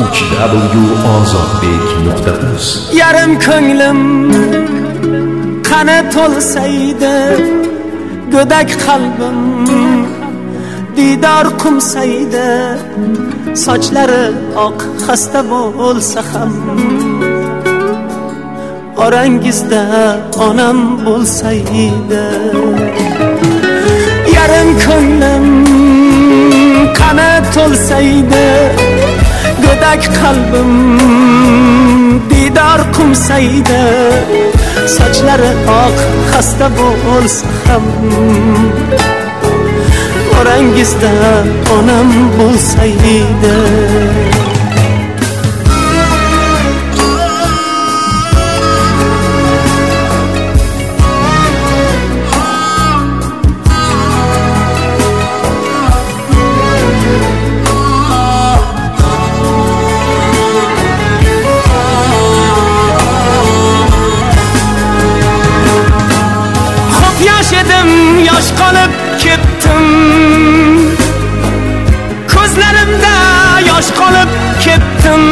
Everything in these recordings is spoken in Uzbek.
www.ozodbek.uz. Yarim ko'nglim qani to'lsaydi, go'dak qalbim didor qumsaydi, sochlari oq xasta bo'lsa ham, orangizda onam bo'lsaydi. Yarim ko'nglim qani to'lsaydi, go'dak qalbim didor qumsaydi, sochlari oq xasta bo'lsa ham, orangizda onam bo'lsaydi. Yosh qolib ketdim, ko'zlarimda yosh qolib ketdim.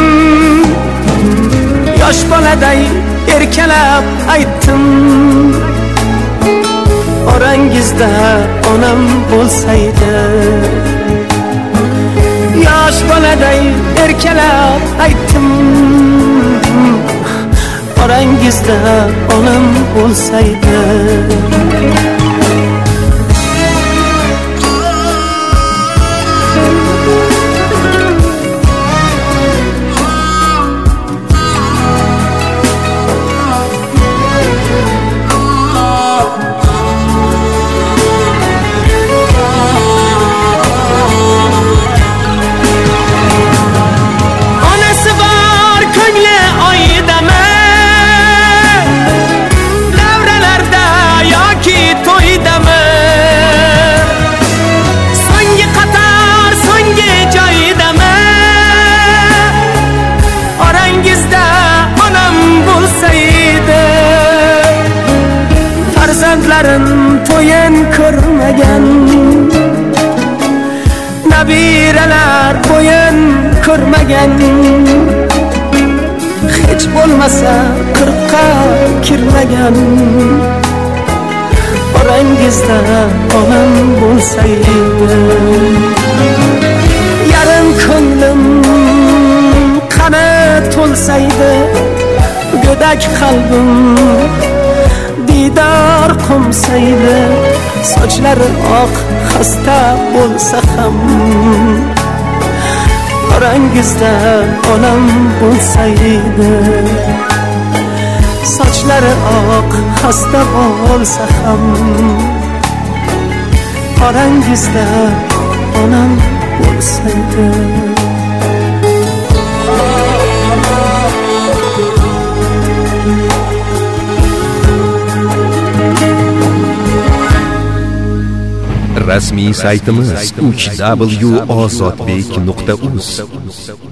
Yosh boladay erkalab aytdim, orangizda onam bo'lsaydi. Yosh boladay erkalab aytdim, orangizda onam bo'lsaydi. Farzandlarim to'yin ko'rmagan, nabiralar bo'yin ko'rmagan, hech bo'lmasa 40 kirmagan, orangizda onam bo'lsaydi. Yarim ko'nglim qani to'lsaydi, go'dak qalbim didor qumsaydi, sochlari oq xasta bo'lsa ham, orangizda onam bo'lsaydi. Sochlari oq xasta bo'lsa ham, orangizda onam bo'lsaydi. Rasmiy saytimiz www.ozodbek.uz.